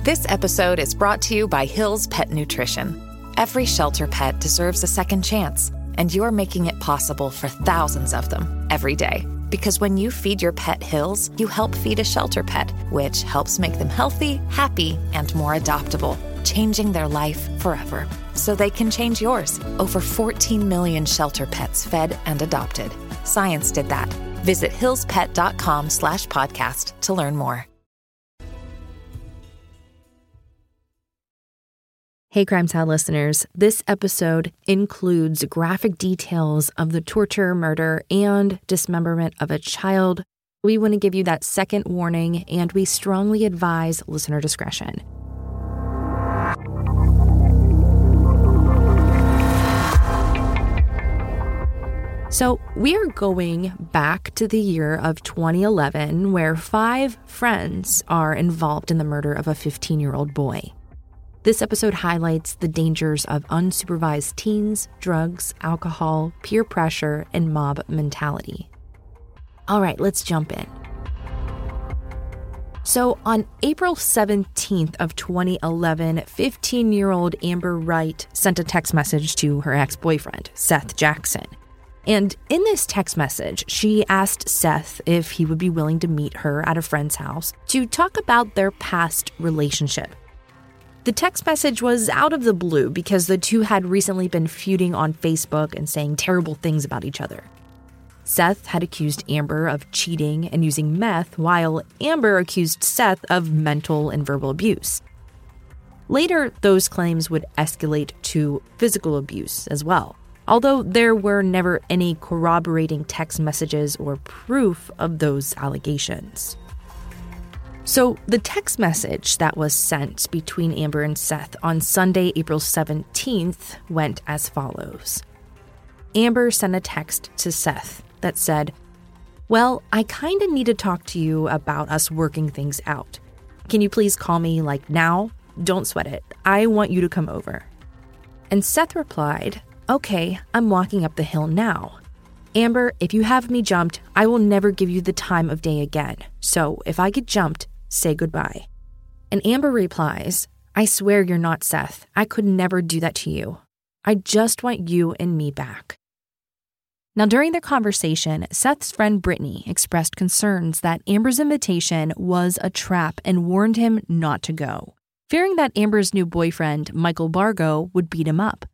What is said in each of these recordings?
This episode is brought to you by Hill's Pet Nutrition. Every shelter pet deserves a second chance, and you're making it possible for thousands of them every day. Because when you feed your pet Hill's, you help feed a shelter pet, which helps make them healthy, happy, and more adoptable, changing their life forever. So they can change yours. Over 14 million shelter pets fed and adopted. Science did that. Visit hillspet.com/podcast to learn more. Hey, Crime Sound listeners, this episode includes graphic details of the torture, murder, and dismemberment of a child. We want to give you that second warning, and we strongly advise listener discretion. So we are going back to the year of 2011, where 5 friends are involved in the murder of a 15-year-old boy. This episode highlights the dangers of unsupervised teens, drugs, alcohol, peer pressure, and mob mentality. All right, let's jump in. So on April 17th of 2011, 15-year-old Amber Wright sent a text message to her ex-boyfriend, Seth Jackson. And in this text message, she asked Seth if he would be willing to meet her at a friend's house to talk about their past relationship. The text message was out of the blue because the two had recently been feuding on Facebook and saying terrible things about each other. Seth had accused Amber of cheating and using meth, while Amber accused Seth of mental and verbal abuse. Later, those claims would escalate to physical abuse as well, although there were never any corroborating text messages or proof of those allegations. So the text message that was sent between Amber and Seth on Sunday, April 17th went as follows. Amber sent a text to Seth that said, "Well, I kind of need to talk to you about us working things out. Can you please call me like now? Don't sweat it. I want you to come over." And Seth replied, "Okay, I'm walking up the hill now. Amber, if you have me jumped, I will never give you the time of day again. So if I get jumped, say goodbye." And Amber replies, "I swear you're not Seth. I could never do that to you. I just want you and me back." Now, during their conversation, Seth's friend Brittany expressed concerns that Amber's invitation was a trap and warned him not to go, fearing that Amber's new boyfriend, Michael Bargo, would beat him up.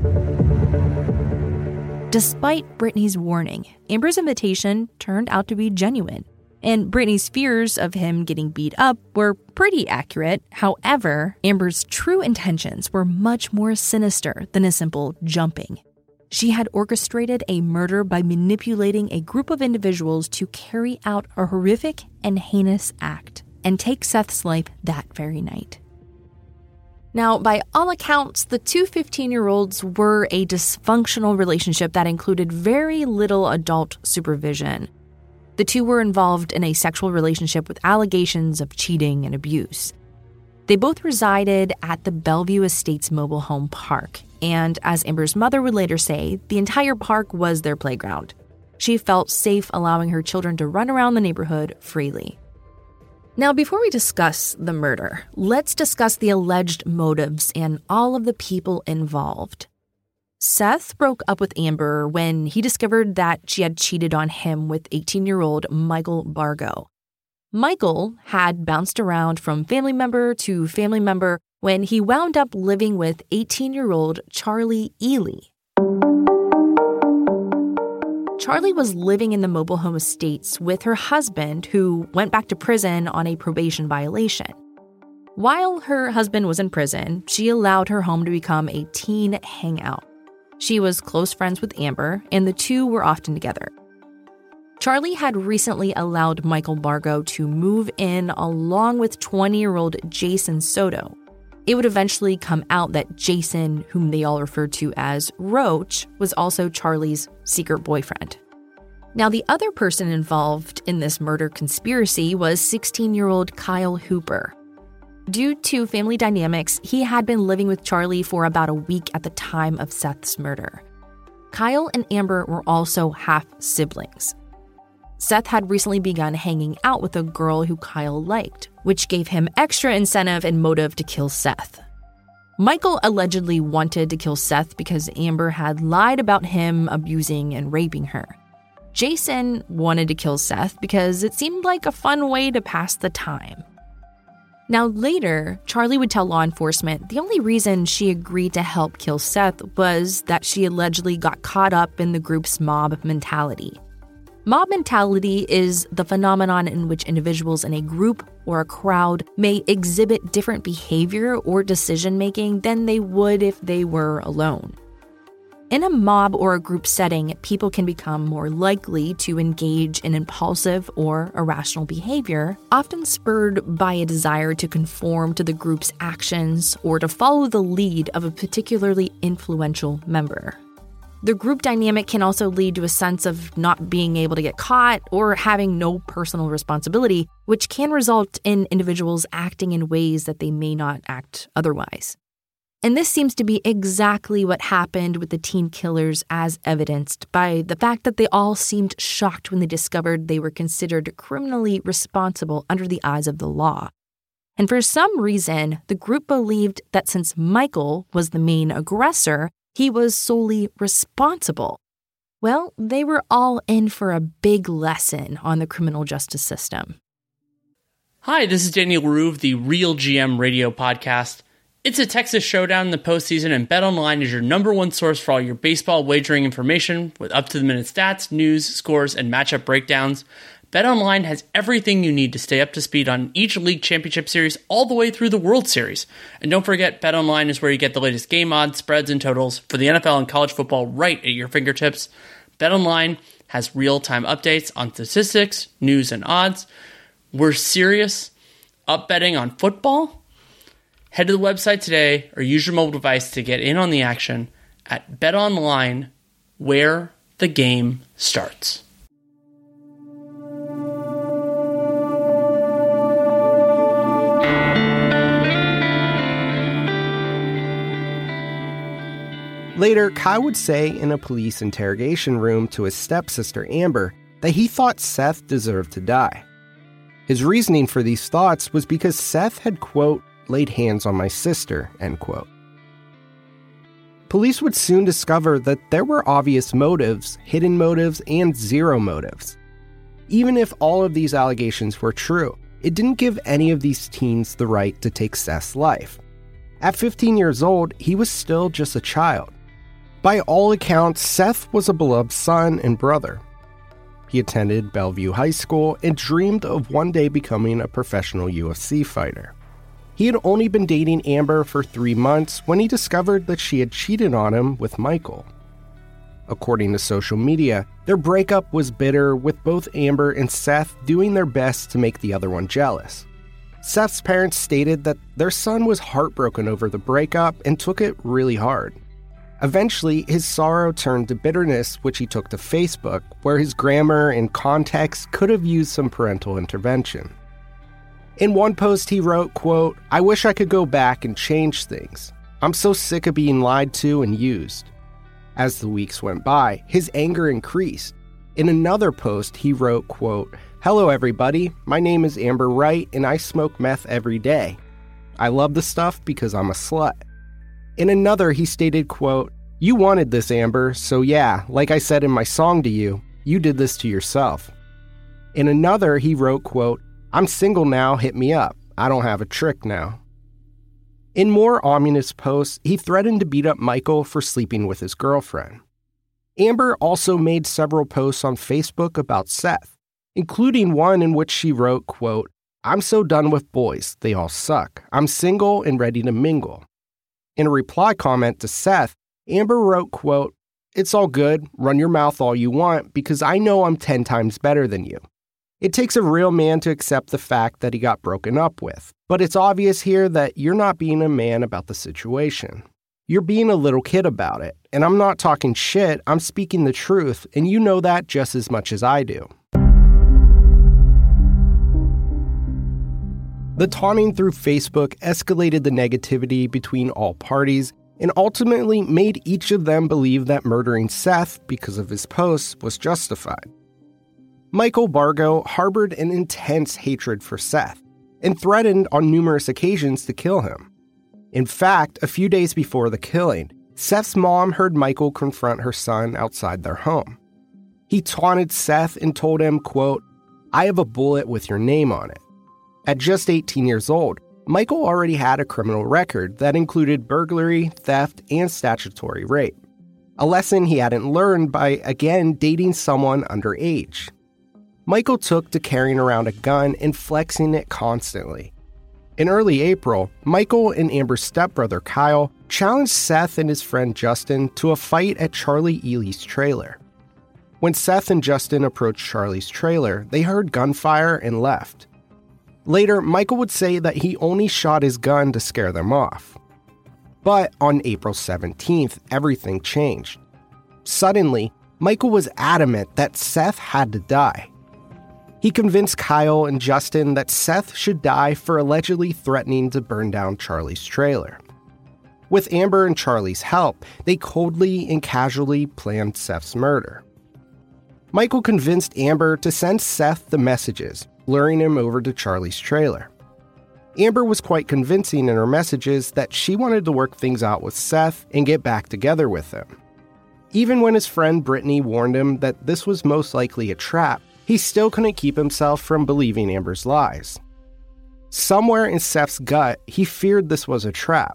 Despite Brittany's warning, Amber's invitation turned out to be genuine, and Brittany's fears of him getting beat up were pretty accurate. However, Amber's true intentions were much more sinister than a simple jumping. She had orchestrated a murder by manipulating a group of individuals to carry out a horrific and heinous act and take Seth's life that very night. Now, by all accounts, the two 15-year-olds were a dysfunctional relationship that included very little adult supervision. The two were involved in a sexual relationship with allegations of cheating and abuse. They both resided at the Bellevue Estates mobile home park, and as Amber's mother would later say, the entire park was their playground. She felt safe allowing her children to run around the neighborhood freely. Now, before we discuss the murder, let's discuss the alleged motives and all of the people involved. Seth broke up with Amber when he discovered that she had cheated on him with 18-year-old Michael Bargo. Michael had bounced around from family member to family member when he wound up living with 18-year-old Charlie Ely. Charlie was living in the mobile home estates with her husband, who went back to prison on a probation violation. While her husband was in prison, she allowed her home to become a teen hangout. She was close friends with Amber, and the two were often together. Charlie had recently allowed Michael Bargo to move in along with 20-year-old Jason Soto. It would eventually come out that Jason, whom they all referred to as Roach, was also Charlie's secret boyfriend. Now, the other person involved in this murder conspiracy was 16-year-old Kyle Hooper. Due to family dynamics, he had been living with Charlie for about a week at the time of Seth's murder. Kyle and Amber were also half-siblings. Seth had recently begun hanging out with a girl who Kyle liked, which gave him extra incentive and motive to kill Seth. Michael allegedly wanted to kill Seth because Amber had lied about him abusing and raping her. Jason wanted to kill Seth because it seemed like a fun way to pass the time. Now later, Charlie would tell law enforcement the only reason she agreed to help kill Seth was that she allegedly got caught up in the group's mob mentality. Mob mentality is the phenomenon in which individuals in a group or a crowd may exhibit different behavior or decision-making than they would if they were alone. In a mob or a group setting, people can become more likely to engage in impulsive or irrational behavior, often spurred by a desire to conform to the group's actions or to follow the lead of a particularly influential member. The group dynamic can also lead to a sense of not being able to get caught or having no personal responsibility, which can result in individuals acting in ways that they may not act otherwise. And this seems to be exactly what happened with the teen killers, as evidenced by the fact that they all seemed shocked when they discovered they were considered criminally responsible under the eyes of the law. And for some reason, the group believed that since Michael was the main aggressor, he was solely responsible. Well, they were all in for a big lesson on the criminal justice system. Hi, this is Daniel Rue of the Real GM Radio Podcast. It's a Texas showdown in the postseason, and BetOnline is your number one source for all your baseball wagering information with up-to-the-minute stats, news, scores, and matchup breakdowns. BetOnline has everything you need to stay up to speed on each league championship series all the way through the World Series. And don't forget, BetOnline is where you get the latest game odds, spreads, and totals for the NFL and college football right at your fingertips. BetOnline has real-time updates on statistics, news, and odds. We're serious up betting on football. Head to the website today or use your mobile device to get in on the action at BetOnline, where the game starts. Later, Kyle would say in a police interrogation room to his stepsister Amber that he thought Seth deserved to die. His reasoning for these thoughts was because Seth had, quote, laid hands on my sister, end quote. Police would soon discover that there were obvious motives, hidden motives, and zero motives. Even if all of these allegations were true, it didn't give any of these teens the right to take Seth's life. At 15 years old, he was still just a child. By all accounts, Seth was a beloved son and brother. He attended Bellevue High School and dreamed of one day becoming a professional UFC fighter. He had only been dating Amber for 3 months when he discovered that she had cheated on him with Michael. According to social media, their breakup was bitter, with both Amber and Seth doing their best to make the other one jealous. Seth's parents stated that their son was heartbroken over the breakup and took it really hard. Eventually, his sorrow turned to bitterness, which he took to Facebook, where his grammar and context could have used some parental intervention. In one post, he wrote, quote, "I wish I could go back and change things. I'm so sick of being lied to and used." As the weeks went by, his anger increased. In another post, he wrote, quote, "Hello, everybody. My name is Amber Wright, and I smoke meth every day. I love the stuff because I'm a slut." In another, he stated, quote, "You wanted this, Amber, so yeah, like I said in my song to you, you did this to yourself." In another, he wrote, quote, "I'm single now, hit me up. I don't have a trick now." In more ominous posts, he threatened to beat up Michael for sleeping with his girlfriend. Amber also made several posts on Facebook about Seth, including one in which she wrote, quote, "I'm so done with boys, they all suck. I'm single and ready to mingle." In a reply comment to Seth, Amber wrote, quote, "It's all good, run your mouth all you want, because I know I'm 10 times better than you. It takes a real man to accept the fact that he got broken up with, but it's obvious here that you're not being a man about the situation. You're being a little kid about it, and I'm not talking shit, I'm speaking the truth, and you know that just as much as I do." The taunting through Facebook escalated the negativity between all parties and ultimately made each of them believe that murdering Seth because of his posts was justified. Michael Bargo harbored an intense hatred for Seth and threatened on numerous occasions to kill him. In fact, a few days before the killing, Seth's mom heard Michael confront her son outside their home. He taunted Seth and told him, quote, "I have a bullet with your name on it." At just 18 years old, Michael already had a criminal record that included burglary, theft, and statutory rape. A lesson he hadn't learned by, again, dating someone underage. Michael took to carrying around a gun and flexing it constantly. In early April, Michael and Amber's stepbrother Kyle challenged Seth and his friend Justin to a fight at Charlie Ely's trailer. When Seth and Justin approached Charlie's trailer, they heard gunfire and left. Later, Michael would say that he only shot his gun to scare them off. But on April 17th, everything changed. Suddenly, Michael was adamant that Seth had to die. He convinced Kyle and Justin that Seth should die for allegedly threatening to burn down Charlie's trailer. With Amber and Charlie's help, they coldly and casually planned Seth's murder. Michael convinced Amber to send Seth the messages, luring him over to Charlie's trailer. Amber was quite convincing in her messages that she wanted to work things out with Seth and get back together with him. Even when his friend Brittany warned him that this was most likely a trap, he still couldn't keep himself from believing Amber's lies. Somewhere in Seth's gut, he feared this was a trap.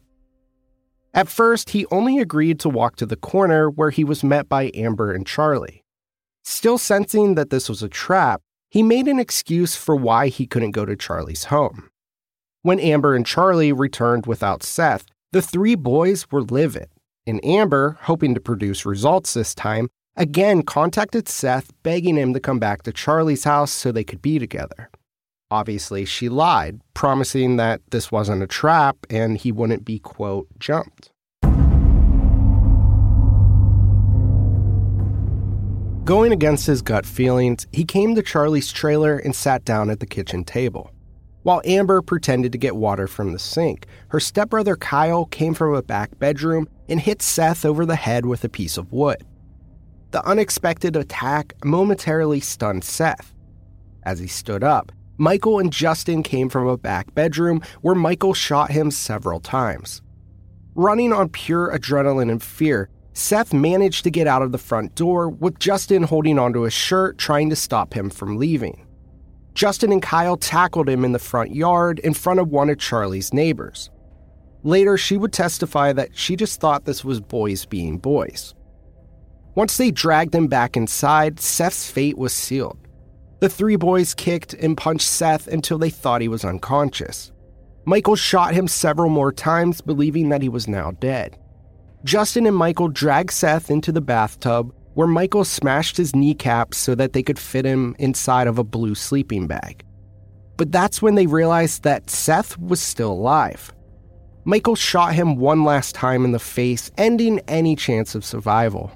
At first, he only agreed to walk to the corner where he was met by Amber and Charlie. Still sensing that this was a trap, he made an excuse for why he couldn't go to Charlie's home. When Amber and Charlie returned without Seth, the three boys were livid, and Amber, hoping to produce results this time, again contacted Seth begging him to come back to Charlie's house so they could be together. Obviously, she lied, promising that this wasn't a trap and he wouldn't be, quote, jumped. Going against his gut feelings, he came to Charlie's trailer and sat down at the kitchen table. While Amber pretended to get water from the sink, her stepbrother Kyle came from a back bedroom and hit Seth over the head with a piece of wood. The unexpected attack momentarily stunned Seth. As he stood up, Michael and Justin came from a back bedroom where Michael shot him several times. Running on pure adrenaline and fear, Seth managed to get out of the front door with Justin holding onto his shirt trying to stop him from leaving. Justin and Kyle tackled him in the front yard in front of one of Charlie's neighbors. Later, she would testify that she just thought this was boys being boys. Once they dragged him back inside, Seth's fate was sealed. The three boys kicked and punched Seth until they thought he was unconscious. Michael shot him several more times, believing that he was now dead. Justin and Michael dragged Seth into the bathtub, where Michael smashed his kneecaps so that they could fit him inside of a blue sleeping bag. But that's when they realized that Seth was still alive. Michael shot him one last time in the face, ending any chance of survival.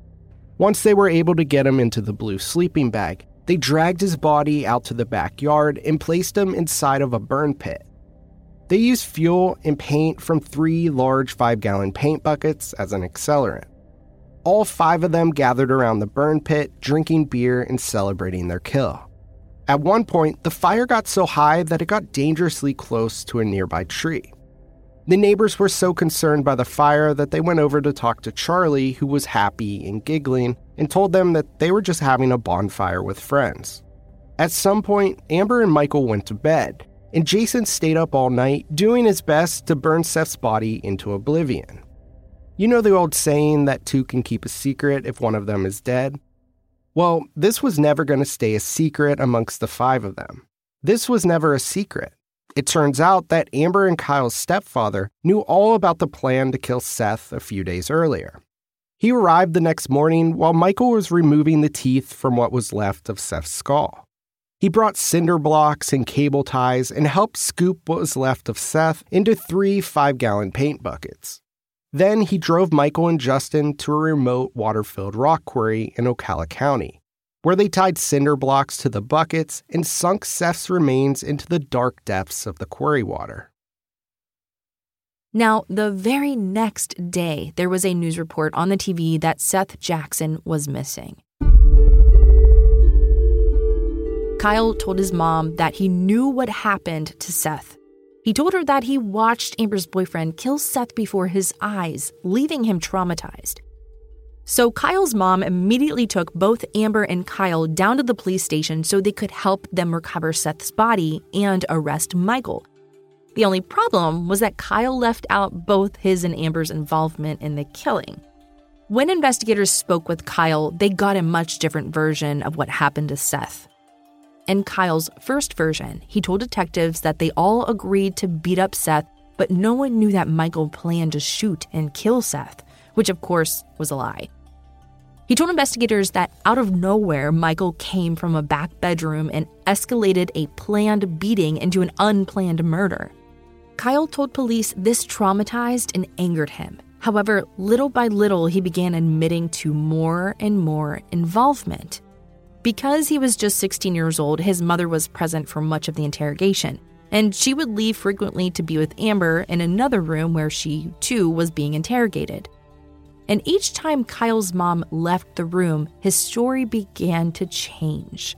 Once they were able to get him into the blue sleeping bag, they dragged his body out to the backyard and placed him inside of a burn pit. They used fuel and paint from 3 large 5-gallon paint buckets as an accelerant. All 5 of them gathered around the burn pit, drinking beer and celebrating their kill. At one point, the fire got so high that it got dangerously close to a nearby tree. The neighbors were so concerned by the fire that they went over to talk to Charlie, who was happy and giggling, and told them that they were just having a bonfire with friends. At some point, Amber and Michael went to bed, and Jason stayed up all night doing his best to burn Seth's body into oblivion. You know the old saying that 2 can keep a secret if one of them is dead? Well, this was never going to stay a secret amongst the 5 of them. This was never a secret. It turns out that Amber and Kyle's stepfather knew all about the plan to kill Seth a few days earlier. He arrived the next morning while Michael was removing the teeth from what was left of Seth's skull. He brought cinder blocks and cable ties and helped scoop what was left of Seth into 3 5-gallon paint buckets. Then he drove Michael and Justin to a remote water-filled rock quarry in Ocala County, where they tied cinder blocks to the buckets and sunk Seth's remains into the dark depths of the quarry water. Now, the very next day, there was a news report on the TV that Seth Jackson was missing. Kyle told his mom that he knew what happened to Seth. He told her that he watched Amber's boyfriend kill Seth before his eyes, leaving him traumatized. So Kyle's mom immediately took both Amber and Kyle down to the police station so they could help them recover Seth's body and arrest Michael. The only problem was that Kyle left out both his and Amber's involvement in the killing. When investigators spoke with Kyle, they got a much different version of what happened to Seth. In Kyle's first version, he told detectives that they all agreed to beat up Seth, but no one knew that Michael planned to shoot and kill Seth, which of course was a lie. He told investigators that out of nowhere, Michael came from a back bedroom and escalated a planned beating into an unplanned murder. Kyle told police this traumatized and angered him. However, little by little, he began admitting to more and more involvement. Because he was just 16 years old, his mother was present for much of the interrogation, and she would leave frequently to be with Amber in another room where she, too, was being interrogated. And each time Kyle's mom left the room, his story began to change.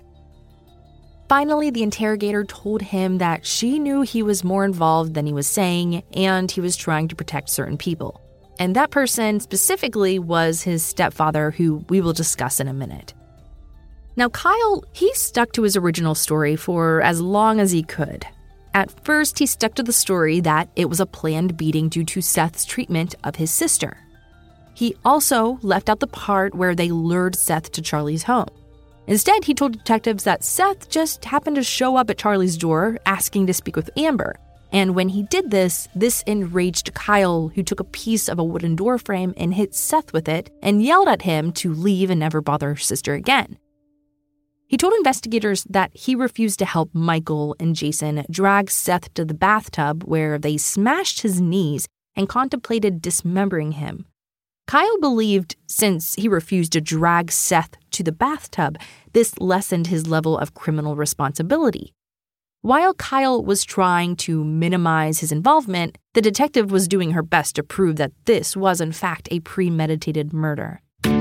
Finally, the interrogator told him that she knew he was more involved than he was saying, and he was trying to protect certain people. And that person specifically was his stepfather, who we will discuss in a minute. Now, Kyle, he stuck to his original story for as long as he could. At first, he stuck to the story that it was a planned beating due to Seth's treatment of his sister. He also left out the part where they lured Seth to Charlie's home. Instead, he told detectives that Seth just happened to show up at Charlie's door asking to speak with Amber. And when he did this enraged Kyle, who took a piece of a wooden door frame and hit Seth with it and yelled at him to leave and never bother his sister again. He told investigators that he refused to help Michael and Jason drag Seth to the bathtub where they smashed his knees and contemplated dismembering him. Kyle believed since he refused to drag Seth to the bathtub, this lessened his level of criminal responsibility. While Kyle was trying to minimize his involvement, the detective was doing her best to prove that this was in fact a premeditated murder.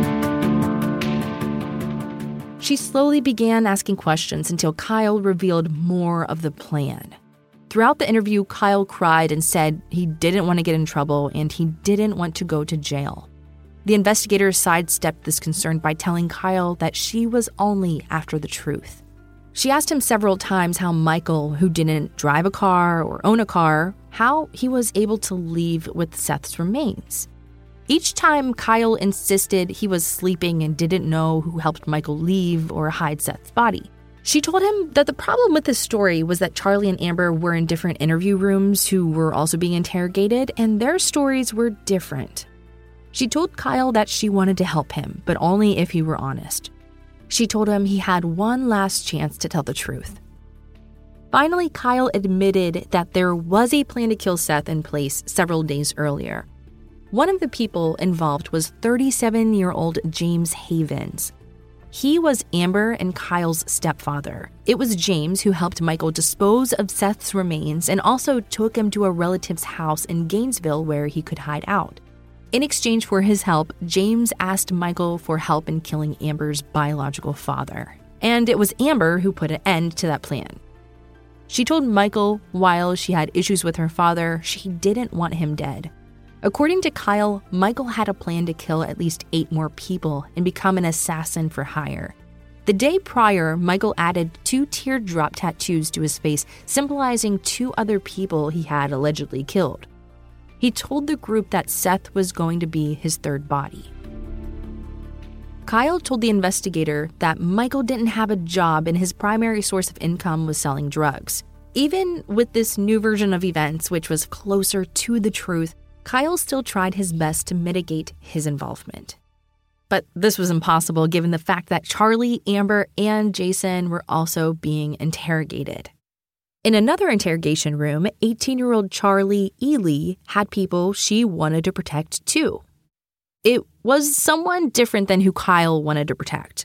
She slowly began asking questions until Kyle revealed more of the plan. Throughout the interview, Kyle cried and said he didn't want to get in trouble and he didn't want to go to jail. The investigators sidestepped this concern by telling Kyle that she was only after the truth. She asked him several times how Michael, who didn't drive a car or own a car, how he was able to leave with Seth's remains. Each time, Kyle insisted he was sleeping and didn't know who helped Michael leave or hide Seth's body. She told him that the problem with his story was that Charlie and Amber were in different interview rooms who were also being interrogated, and their stories were different. She told Kyle that she wanted to help him, but only if he were honest. She told him he had one last chance to tell the truth. Finally, Kyle admitted that there was a plan to kill Seth in place several days earlier. One of the people involved was 37-year-old James Havens. He was Amber and Kyle's stepfather. It was James who helped Michael dispose of Seth's remains and also took him to a relative's house in Gainesville where he could hide out. In exchange for his help, James asked Michael for help in killing Amber's biological father. And it was Amber who put an end to that plan. She told Michael while she had issues with her father, she didn't want him dead. According to Kyle, Michael had a plan to kill at least 8 more people and become an assassin for hire. The day prior, Michael added 2 teardrop tattoos to his face, symbolizing 2 other people he had allegedly killed. He told the group that Seth was going to be his third body. Kyle told the investigator that Michael didn't have a job and his primary source of income was selling drugs. Even with this new version of events, which was closer to the truth, Kyle still tried his best to mitigate his involvement. But this was impossible given the fact that Charlie, Amber, and Jason were also being interrogated. In another interrogation room, 18-year-old Charlie Ely had people she wanted to protect too. It was someone different than who Kyle wanted to protect.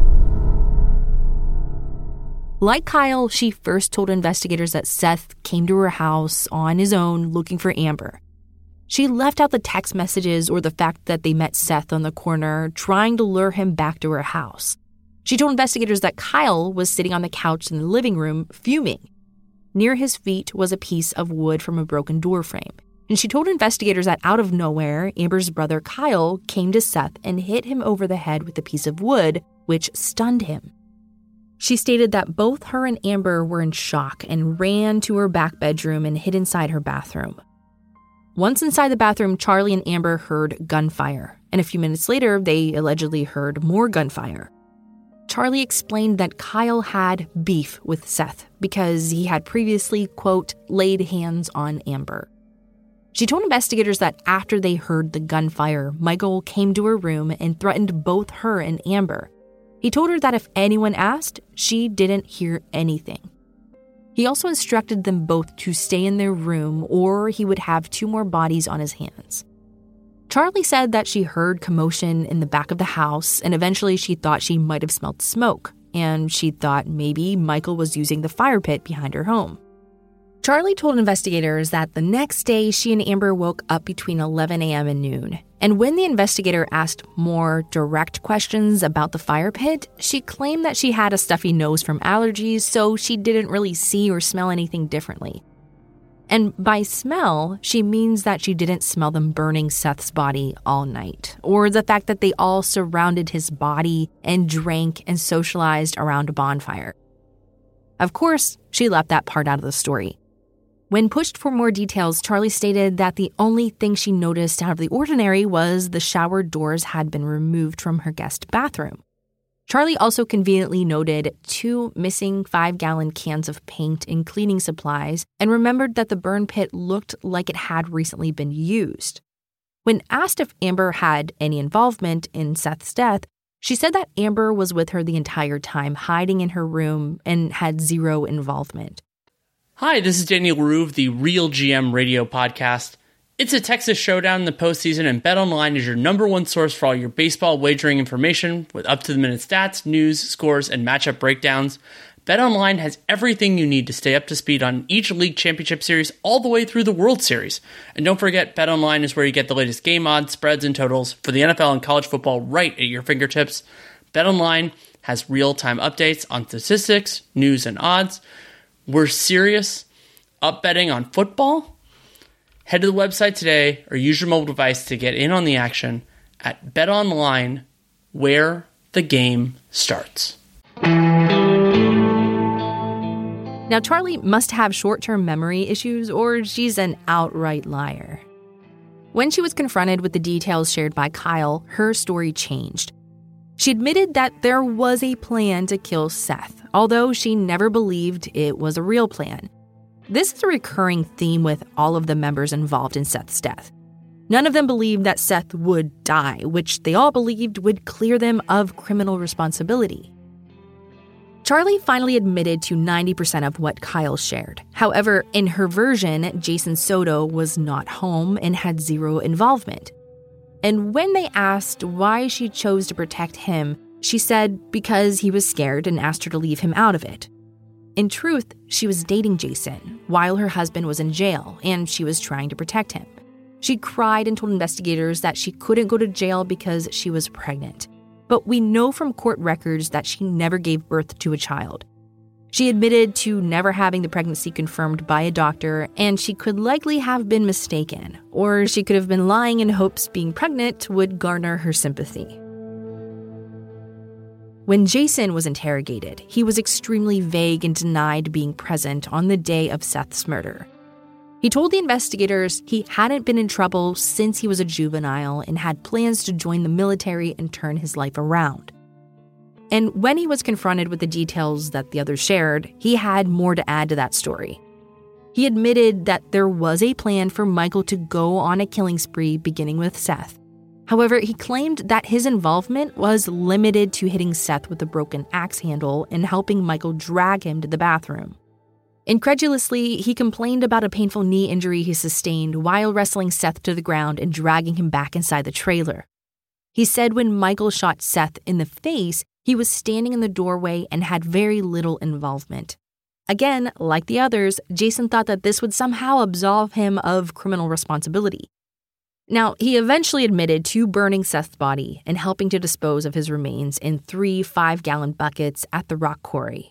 Like Kyle, she first told investigators that Seth came to her house on his own looking for Amber. She left out the text messages or the fact that they met Seth on the corner, trying to lure him back to her house. She told investigators that Kyle was sitting on the couch in the living room, fuming. Near his feet was a piece of wood from a broken door frame. And she told investigators that out of nowhere, Amber's brother Kyle came to Seth and hit him over the head with a piece of wood, which stunned him. She stated that both her and Amber were in shock and ran to her back bedroom and hid inside her bathroom. Once inside the bathroom, Charlie and Amber heard gunfire, and a few minutes later, they allegedly heard more gunfire. Charlie explained that Kyle had beef with Seth because he had previously, quote, laid hands on Amber. She told investigators that after they heard the gunfire, Michael came to her room and threatened both her and Amber. He told her that if anyone asked, she didn't hear anything. He also instructed them both to stay in their room or he would have 2 more bodies on his hands. Charlie said that she heard commotion in the back of the house and eventually she thought she might have smelled smoke and she thought maybe Michael was using the fire pit behind her home. Charlie told investigators that the next day she and Amber woke up between 11 a.m. and noon. And when the investigator asked more direct questions about the fire pit, she claimed that she had a stuffy nose from allergies, so she didn't really see or smell anything differently. And by smell, she means that she didn't smell them burning Seth's body all night, or the fact that they all surrounded his body and drank and socialized around a bonfire. Of course, she left that part out of the story. When pushed for more details, Charlie stated that the only thing she noticed out of the ordinary was the shower doors had been removed from her guest bathroom. Charlie also conveniently noted 2 missing 5-gallon cans of paint and cleaning supplies and remembered that the burn pit looked like it had recently been used. When asked if Amber had any involvement in Seth's death, she said that Amber was with her the entire time, hiding in her room, and had 0 involvement. Hi, this is Daniel Leroux of the Real GM Radio Podcast. It's a Texas showdown in the postseason, and BetOnline is your #1 source for all your baseball wagering information with up-to-the-minute stats, news, scores, and matchup breakdowns. BetOnline has everything you need to stay up to speed on each league championship series all the way through the World Series. And don't forget, BetOnline is where you get the latest game odds, spreads, and totals for the NFL and college football right at your fingertips. BetOnline has real-time updates on statistics, news, and odds. We're serious up betting on football? Head to the website today or use your mobile device to get in on the action at BetOnline, where the game starts. Now, Charlie must have short-term memory issues or she's an outright liar. When she was confronted with the details shared by Kyle, her story changed. She admitted that there was a plan to kill Seth, although she never believed it was a real plan. This is a recurring theme with all of the members involved in Seth's death. None of them believed that Seth would die, which they all believed would clear them of criminal responsibility. Charlie finally admitted to 90% of what Kyle shared. However, in her version, Jason Soto was not home and had 0 involvement. And when they asked why she chose to protect him, she said because he was scared and asked her to leave him out of it. In truth, she was dating Jason while her husband was in jail, and she was trying to protect him. She cried and told investigators that she couldn't go to jail because she was pregnant. But we know from court records that she never gave birth to a child. She admitted to never having the pregnancy confirmed by a doctor, and she could likely have been mistaken, or she could have been lying in hopes being pregnant would garner her sympathy. When Jason was interrogated, he was extremely vague and denied being present on the day of Seth's murder. He told the investigators he hadn't been in trouble since he was a juvenile and had plans to join the military and turn his life around. And when he was confronted with the details that the others shared, he had more to add to that story. He admitted that there was a plan for Michael to go on a killing spree beginning with Seth. However, he claimed that his involvement was limited to hitting Seth with a broken axe handle and helping Michael drag him to the bathroom. Incredulously, he complained about a painful knee injury he sustained while wrestling Seth to the ground and dragging him back inside the trailer. He said when Michael shot Seth in the face, he was standing in the doorway and had very little involvement. Again, like the others, Jason thought that this would somehow absolve him of criminal responsibility. Now, he eventually admitted to burning Seth's body and helping to dispose of his remains in 3 5-gallon buckets at the rock quarry.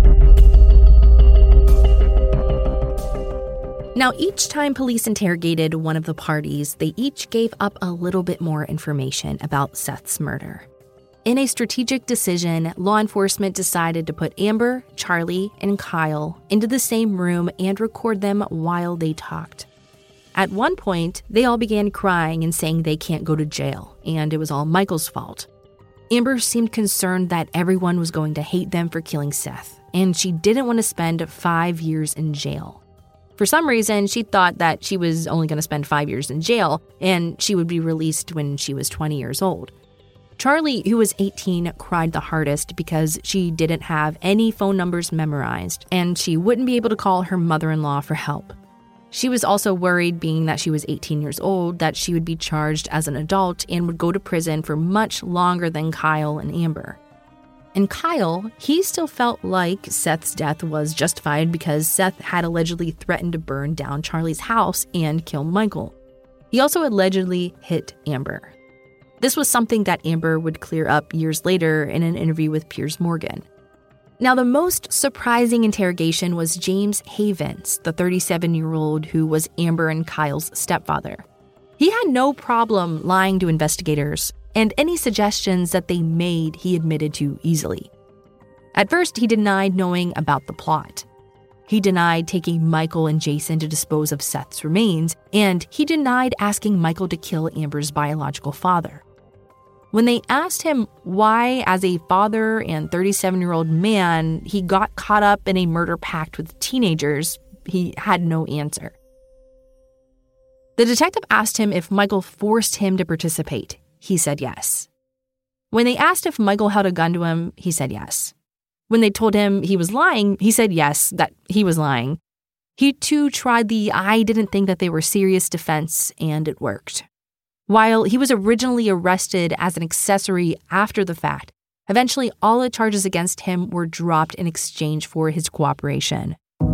Now, each time police interrogated one of the parties, they each gave up a little bit more information about Seth's murder. In a strategic decision, law enforcement decided to put Amber, Charlie, and Kyle into the same room and record them while they talked. At one point, they all began crying and saying they can't go to jail, and it was all Michael's fault. Amber seemed concerned that everyone was going to hate them for killing Seth, and she didn't want to spend 5 years in jail. For some reason, she thought that she was only going to spend 5 years in jail, and she would be released when she was 20 years old. Charlie, who was 18, cried the hardest because she didn't have any phone numbers memorized, and she wouldn't be able to call her mother-in-law for help. She was also worried, being that she was 18 years old, that she would be charged as an adult and would go to prison for much longer than Kyle and Amber. And Kyle, he still felt like Seth's death was justified because Seth had allegedly threatened to burn down Charlie's house and kill Michael. He also allegedly hit Amber. This was something that Amber would clear up years later in an interview with Piers Morgan. Now, the most surprising interrogation was James Havens, the 37-year-old who was Amber and Kyle's stepfather. He had no problem lying to investigators, and any suggestions that they made he admitted to easily. At first, he denied knowing about the plot. He denied taking Michael and Jason to dispose of Seth's remains, and he denied asking Michael to kill Amber's biological father. When they asked him why, as a father and 37-year-old man, he got caught up in a murder pact with teenagers, he had no answer. The detective asked him if Michael forced him to participate. He said yes. When they asked if Michael held a gun to him, he said yes. When they told him he was lying, he said yes, that he was lying. He too tried the "I didn't think that they were serious" defense, and it worked. While he was originally arrested as an accessory after the fact, eventually all the charges against him were dropped in exchange for his cooperation.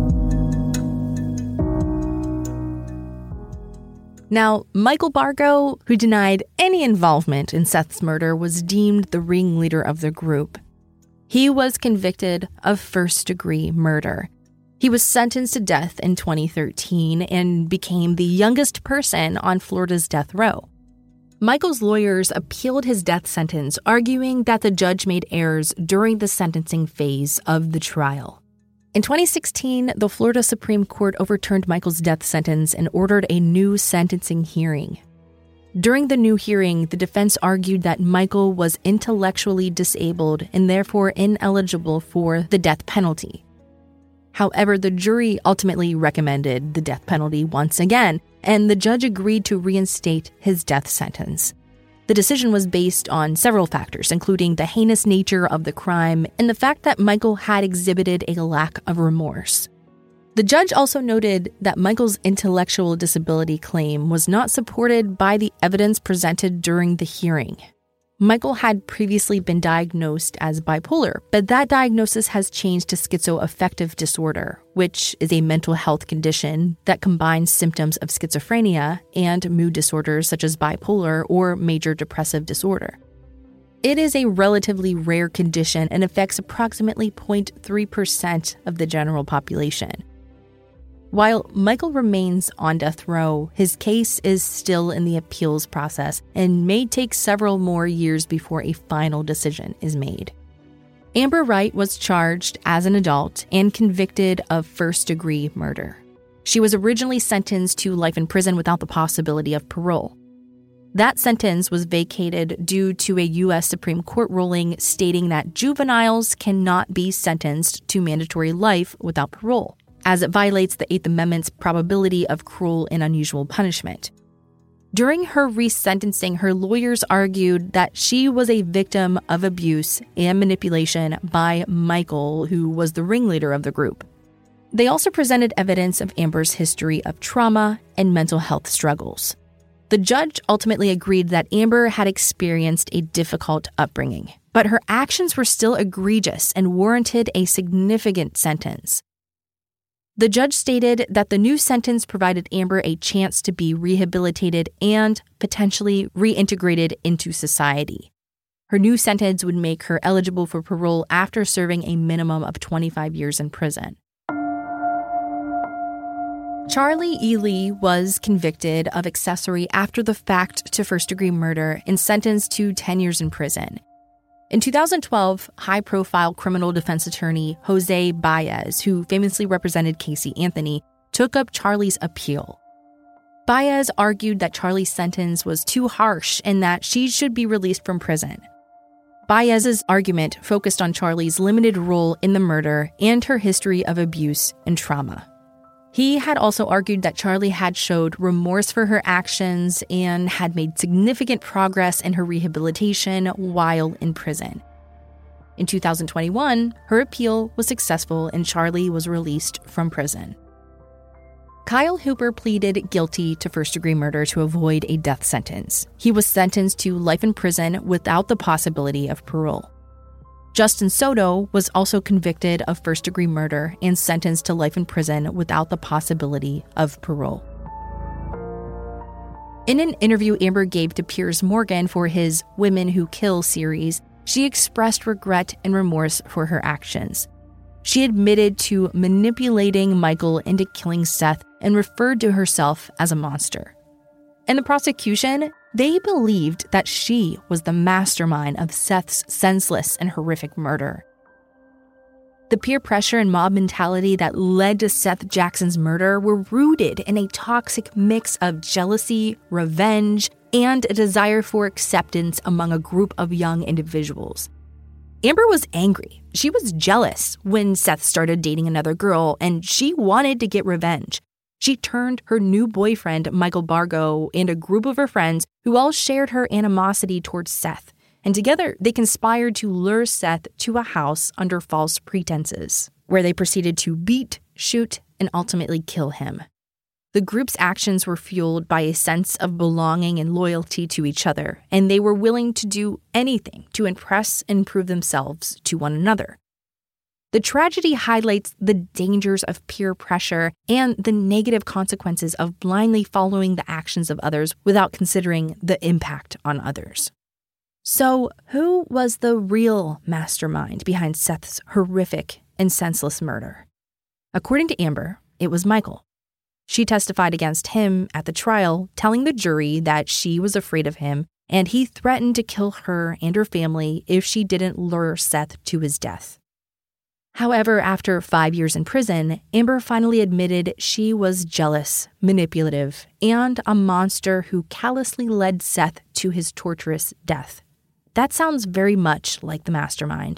Now, Michael Bargo, who denied any involvement in Seth's murder, was deemed the ringleader of the group. He was convicted of first-degree murder. He was sentenced to death in 2013 and became the youngest person on Florida's death row. Michael's lawyers appealed his death sentence, arguing that the judge made errors during the sentencing phase of the trial. In 2016, the Florida Supreme Court overturned Michael's death sentence and ordered a new sentencing hearing. During the new hearing, the defense argued that Michael was intellectually disabled and therefore ineligible for the death penalty. However, the jury ultimately recommended the death penalty once again, and the judge agreed to reinstate his death sentence. The decision was based on several factors, including the heinous nature of the crime and the fact that Michael had exhibited a lack of remorse. The judge also noted that Michael's intellectual disability claim was not supported by the evidence presented during the hearing. Michael had previously been diagnosed as bipolar, but that diagnosis has changed to schizoaffective disorder, which is a mental health condition that combines symptoms of schizophrenia and mood disorders such as bipolar or major depressive disorder. It is a relatively rare condition and affects approximately 0.3% of the general population. While Michael remains on death row, his case is still in the appeals process and may take several more years before a final decision is made. Amber Wright was charged as an adult and convicted of first-degree murder. She was originally sentenced to life in prison without the possibility of parole. That sentence was vacated due to a U.S. Supreme Court ruling stating that juveniles cannot be sentenced to mandatory life without parole, as it violates the Eighth Amendment's probability of cruel and unusual punishment. During her resentencing, her lawyers argued that she was a victim of abuse and manipulation by Michael, who was the ringleader of the group. They also presented evidence of Amber's history of trauma and mental health struggles. The judge ultimately agreed that Amber had experienced a difficult upbringing, but her actions were still egregious and warranted a significant sentence. The judge stated that the new sentence provided Amber a chance to be rehabilitated and potentially reintegrated into society. Her new sentence would make her eligible for parole after serving a minimum of 25 years in prison. Charlie E. Lee was convicted of accessory after the fact to first-degree murder and sentenced to 10 years in prison. In 2012, high-profile criminal defense attorney Jose Baez, who famously represented Casey Anthony, took up Charlie's appeal. Baez argued that Charlie's sentence was too harsh and that she should be released from prison. Baez's argument focused on Charlie's limited role in the murder and her history of abuse and trauma. He had also argued that Charlie had showed remorse for her actions and had made significant progress in her rehabilitation while in prison. In 2021, her appeal was successful and Charlie was released from prison. Kyle Hooper pleaded guilty to first-degree murder to avoid a death sentence. He was sentenced to life in prison without the possibility of parole. Justin Soto was also convicted of first-degree murder and sentenced to life in prison without the possibility of parole. In an interview Amber gave to Piers Morgan for his Women Who Kill series, she expressed regret and remorse for her actions. She admitted to manipulating Michael into killing Seth and referred to herself as a monster. In the prosecution, they believed that she was the mastermind of Seth's senseless and horrific murder. The peer pressure and mob mentality that led to Seth Jackson's murder were rooted in a toxic mix of jealousy, revenge, and a desire for acceptance among a group of young individuals. Amber was angry. She was jealous when Seth started dating another girl, and she wanted to get revenge. She turned her new boyfriend, Michael Bargo, and a group of her friends who all shared her animosity towards Seth. And together, they conspired to lure Seth to a house under false pretenses, where they proceeded to beat, shoot, and ultimately kill him. The group's actions were fueled by a sense of belonging and loyalty to each other, and they were willing to do anything to impress and prove themselves to one another. The tragedy highlights the dangers of peer pressure and the negative consequences of blindly following the actions of others without considering the impact on others. So, who was the real mastermind behind Seth's horrific and senseless murder? According to Amber, it was Michael. She testified against him at the trial, telling the jury that she was afraid of him and he threatened to kill her and her family if she didn't lure Seth to his death. However, after 5 years in prison, Amber finally admitted she was jealous, manipulative, and a monster who callously led Seth to his torturous death. That sounds very much like the mastermind.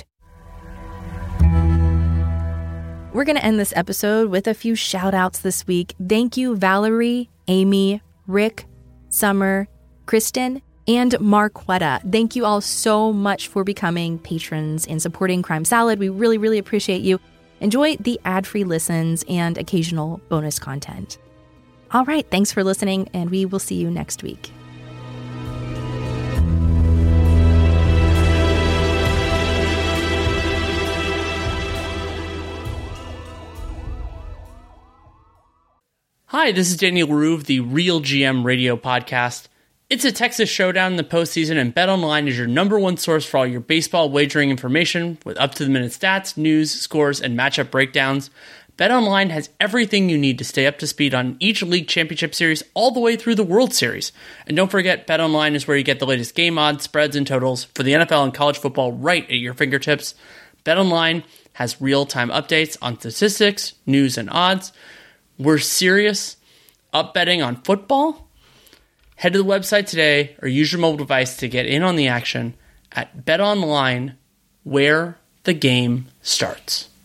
We're going to end this episode with a few shout-outs this week. Thank you, Valerie, Amy, Rick, Summer, Kristen, and Marquetta. Thank you all so much for becoming patrons and supporting Crime Salad. We really, really appreciate you. Enjoy the ad-free listens and occasional bonus content. All right, thanks for listening, and we will see you next week. Hi, this is Daniel Rue of the Real GM Radio Podcast. It's a Texas showdown in the postseason, and BetOnline is your number one source for all your baseball wagering information with up-to-the-minute stats, news, scores, and matchup breakdowns. BetOnline has everything you need to stay up to speed on each league championship series all the way through the World Series. And don't forget, BetOnline is where you get the latest game odds, spreads, and totals for the NFL and college football right at your fingertips. BetOnline has real-time updates on statistics, news, and odds. We're serious up betting on football. Head to the website today or use your mobile device to get in on the action at BetOnline, where the game starts.